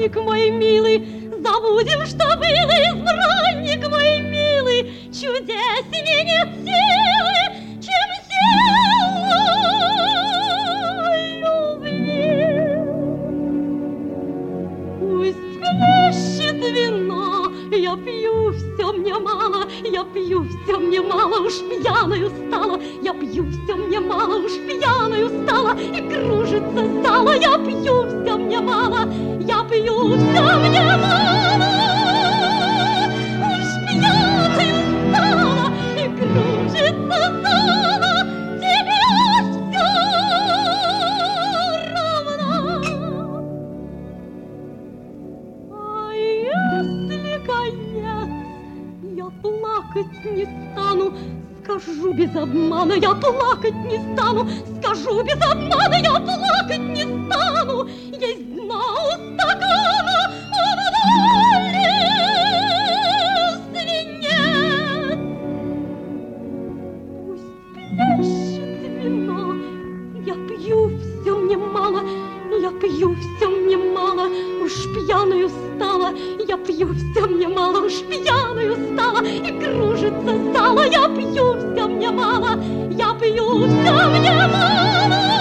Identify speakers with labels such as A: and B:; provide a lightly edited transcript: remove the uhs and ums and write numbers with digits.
A: избранник мой милый, забудем, что было, избранник мой милый, чудеснее нет силы, чем сила любви. Пусть плещет вино, я пью, все мне мало, я пью, все мне мало, уж пьяною стала, я пью, все мне мало, уж пьяною стала, и кружится зала, я пью, все мне мало, я пью, все мне мало, уж пьяною стала, и кружится зала, тебе все равно. А если конец, я плакать не стану, скажу без обмана, я плакать не стану, скажу без обмана, я плакать не стану. Есть дна у стакана, а если нет, пусть плещет вино, я пью, все мне мало, я пью, все мне мало, уж пьяною стала, я пью, все мне мало, уж пьяною стала, и кружится зала, я пью, все мне мало, я пью, все мне мало.